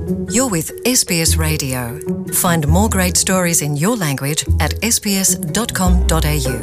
You're with SBS Radio. Find more great stories in your language at sbs.com.au.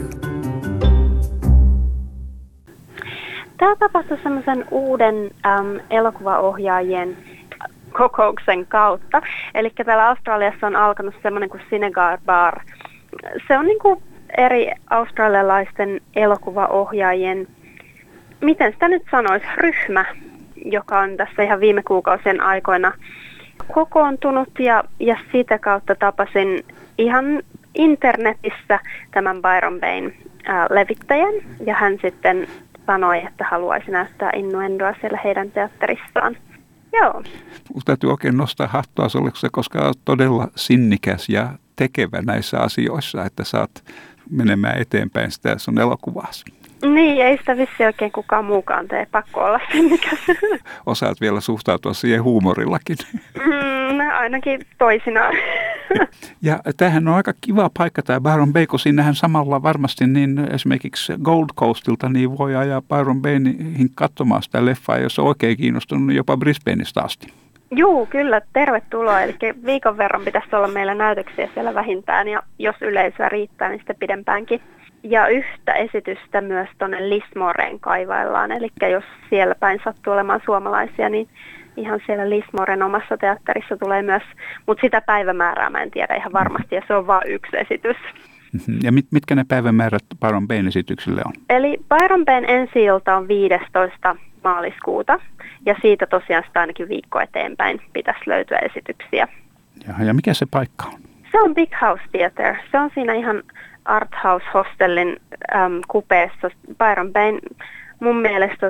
Tämä tapahtui semmoisen uuden elokuvaohjaajien kokouksen kautta. Eli täällä Australiassa on alkanut semmoinen kuin Cinegar Bar. Se on niin kuin eri australialaisten elokuvaohjaajien, miten sitä nyt sanoisi, ryhmä, joka on tässä ihan viime kuukausien aikoina kokoontunut ja sitä kautta tapasin ihan internetissä tämän Byron Bayn levittäjän ja hän sitten sanoi, että haluaisi näyttää Innuendoa siellä heidän teatterissaan. Joo. Täytyy oikein nostaa hattua sulle, koska olet todella sinnikäs ja tekevä näissä asioissa, että saat menemään eteenpäin sitä sun elokuvaasi. Niin, ei sitä vissi oikein kukaan muukaan tee, pakko olla sinnikäs. Osaat vielä suhtautua siihen huumorillakin. Ainakin toisinaan. Ja tämähän on aika kiva paikka tämä Byron Bay, kun siinähän samalla varmasti niin esimerkiksi Gold Coastilta niin voi ajaa Byron Bayin katsomaan sitä leffaa, jos on oikein kiinnostunut jopa Brisbaneista asti. Juu, kyllä, tervetuloa. Eli viikon verran pitäisi olla meillä näytöksiä siellä vähintään ja jos yleisöä riittää, niin sitten pidempäänkin. Ja yhtä esitystä myös tuonne Lismoreen kaivaillaan, eli jos siellä päin sattuu olemaan suomalaisia, niin ihan siellä Lismoren omassa teatterissa tulee myös, mutta sitä päivämäärää mä en tiedä ihan varmasti, ja se on vain yksi esitys. Ja mitkä ne päivämäärät Byron Bayn esityksille on? Eli Byron Bayn ensi-ilta on 15. maaliskuuta, ja siitä tosiaan sitä ainakin viikko eteenpäin pitäisi löytyä esityksiä. Ja mikä se paikka on? Se on Big House Theatre. Se on siinä ihan Arthouse Hostellin kupeessa. Byron Bayn mun mielestä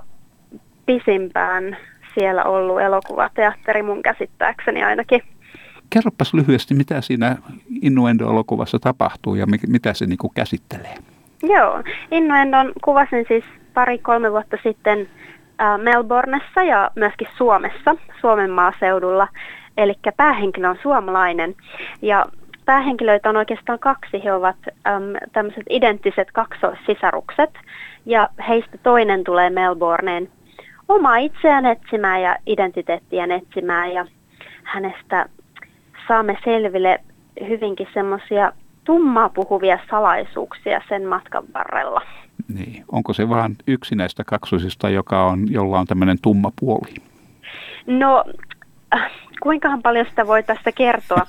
pisimpään siellä ollut elokuvateatteri mun käsittääkseni ainakin. Kerropas lyhyesti, mitä siinä Innuendo-elokuvassa tapahtuu ja mitä se niinku käsittelee. Joo, Innuendon kuvasin siis 2-3 vuotta sitten Melbournessa ja myöskin Suomessa, Suomen maaseudulla. Eli päähenkilö on suomalainen ja päähenkilöitä on oikeastaan 2. He ovat tämmöiset identtiset kaksoissisarukset ja heistä toinen tulee Melbourneen omaa itseään etsimään ja identiteettiään etsimään ja hänestä saamme selville hyvinkin semmoisia tummaa puhuvia salaisuuksia sen matkan varrella. Niin. Onko se vaan yksi näistä kaksosista, jolla on tämmöinen tumma puoli? No, kuinkahan paljon sitä voi tästä kertoa?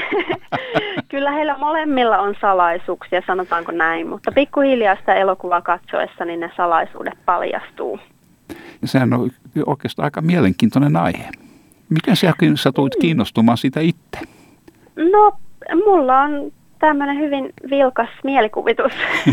Kyllä heillä molemmilla on salaisuuksia, sanotaanko näin, mutta pikkuhiljaa sitä elokuvaa katsoessa niin ne salaisuudet paljastuu. Ja sehän on oikeastaan aika mielenkiintoinen aihe. Miten sinä satuit kiinnostumaan siitä itse? No, mulla on tämmöinen hyvin vilkas mielikuvitus,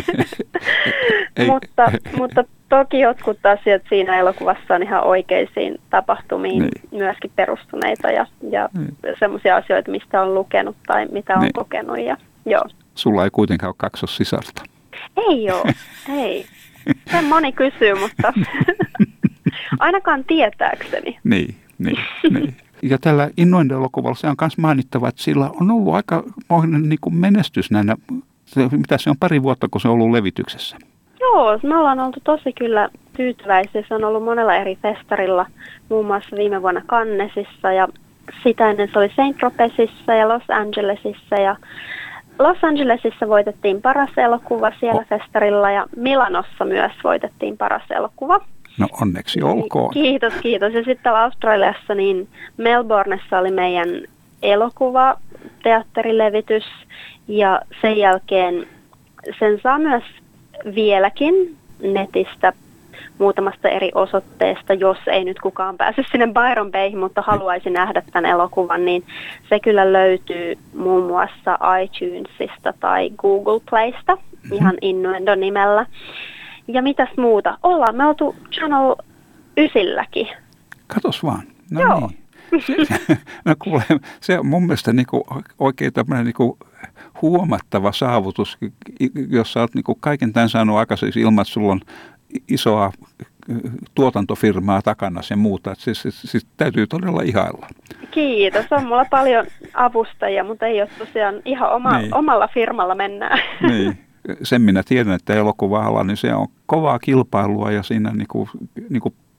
mutta toki jotkut asiat siinä elokuvassa on ihan oikeisiin tapahtumiin myöskin perustuneita ja semmoisia asioita, mistä on lukenut tai mitä on kokenut. Ja, joo. Sulla ei kuitenkaan ole kaksossisarta. Ei ole, ei. Sen moni kysyy, mutta ainakaan tietääkseni. Niin. Ja tällä Innuendo-elokuvalla se on myös mainittava, että sillä on ollut aika niin kuin menestys näinä, mitä se on 2 vuotta, kun se on ollut levityksessä. Joo, me ollaan oltu tosi kyllä tyytyväisiä. Se on ollut monella eri festarilla, muun muassa viime vuonna Cannesissa ja sitä ennen se oli St. Tropezissa ja Los Angelesissa. Ja Los Angelesissa voitettiin paras elokuva siellä festarilla ja Milanossa myös voitettiin paras elokuva. No onneksi olkoon. Kiitos. Ja sitten täällä Australiassa niin Melbournessa oli meidän elokuvateatterilevitys ja sen jälkeen sen saa myös vieläkin netistä muutamasta eri osoitteesta, jos ei nyt kukaan pääse sinne Byron Bayhin, mutta haluaisi nähdä tämän elokuvan, niin se kyllä löytyy muun muassa iTunesista tai Google Playsta ihan Innuendo nimellä. Ja mitäs muuta? Ollaan me oltu Channel 9:lläkin. Katos vaan. No joo. Niin. No kuule, se on mun mielestä niinku oikein tämmöinen niinku huomattava saavutus, jos sä oot niinku kaiken tämän saanut aikaiseksi ilman, että sulla on isoa tuotantofirmaa takana ja muuta. Siis täytyy todella ihailla. Kiitos. On mulla paljon avustajia, mutta ei ole tosiaan ihan omalla firmalla mennään. Niin. Sen minä tiedän, että elokuva-ala, niin se on kovaa kilpailua ja siinä niinku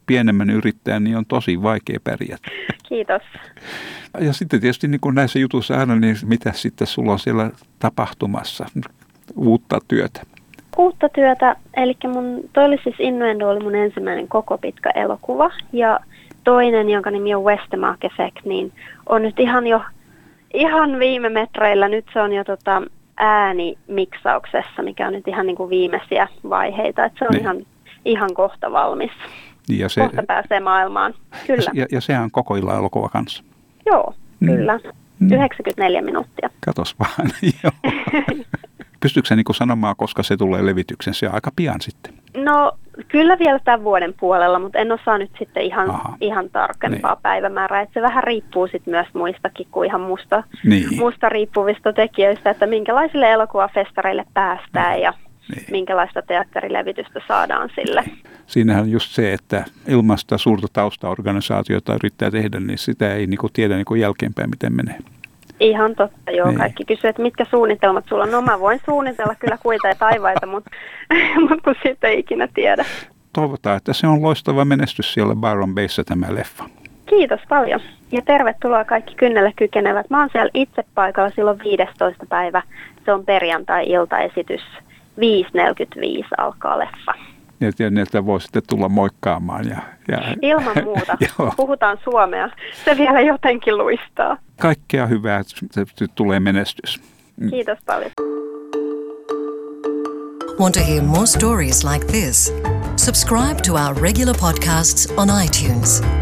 pienemmän yrittäjän, niin on tosi vaikea pärjätä. Kiitos. Ja sitten tietysti niin kuin näissä jutuissa aina, niin mitä sitten sulla on siellä tapahtumassa? Uutta työtä. Uutta työtä, eli toi oli siis Innuendo, oli mun ensimmäinen koko pitkä elokuva. Ja toinen, jonka nimi on Westermark Effect, niin on nyt ihan viime metreillä. Nyt se on jo äänimiksauksessa, mikä on nyt ihan niin kuin viimeisiä vaiheita. Että se on ihan kohta valmis. Ja kohta pääsee maailmaan. Kyllä. Ja sehän on koko illan elokuva kanssa. Joo, kyllä. 94 minuuttia. Katos vaan, joo. Pystytkö sä niin sanomaan, koska se tulee levityksen? Se aika pian sitten. No kyllä vielä tämän vuoden puolella, mutta en osaa nyt sitten ihan tarkempaa päivämäärää. Että se vähän riippuu sitten myös muistakin kuin ihan musta riippuvista tekijöistä, että minkälaisille elokuvafestareille päästään ja minkälaista teatterilevitystä saadaan sille. Siinähän on just se, että ilman sitä suurta taustaorganisaatiota yrittää tehdä, niin sitä ei tiedä jälkeenpäin, miten menee. Ihan totta, joo. Niin. Kaikki kysyy, että mitkä suunnitelmat sulla on. No mä voin suunnitella kyllä kuita ja taivaita, mutta kun siitä ei ikinä tiedä. Toivotaan, että se on loistava menestys siellä Byron Bayssä tämä leffa. Kiitos paljon ja tervetuloa kaikki kynnelle kykenevät. Mä oon siellä itse paikalla silloin 15. päivä. Se on perjantai-iltaesitys. 5.45 alkaa leffa. Ja niiltä voi sitten tulla moikkaamaan. Ilman muuta. Puhutaan suomea. Se vielä jotenkin luistaa. Kaikkea hyvää, että tulee menestys. Kiitos paljon. Want to hear more stories like this? Subscribe to our regular podcasts on iTunes.